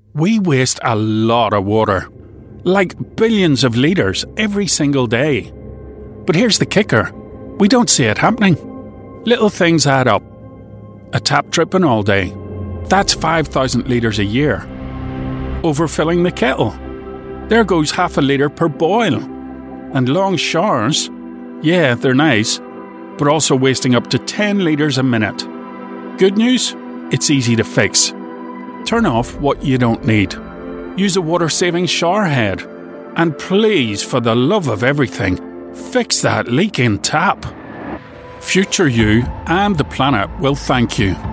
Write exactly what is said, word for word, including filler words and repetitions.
We waste a lot of water, like billions of litres every single day. But here's the kicker. We don't see it happening. Little things add up. A tap dripping all day. That's five thousand litres a year. Overfilling the kettle. There goes half a litre per boil. And long showers. Yeah, they're nice, but also wasting up to ten litres a minute. Good news? It's easy to fix. Turn off what you don't need. Use a water-saving shower head. And please, for the love of everything, fix that leaking tap. Future you and the planet will thank you.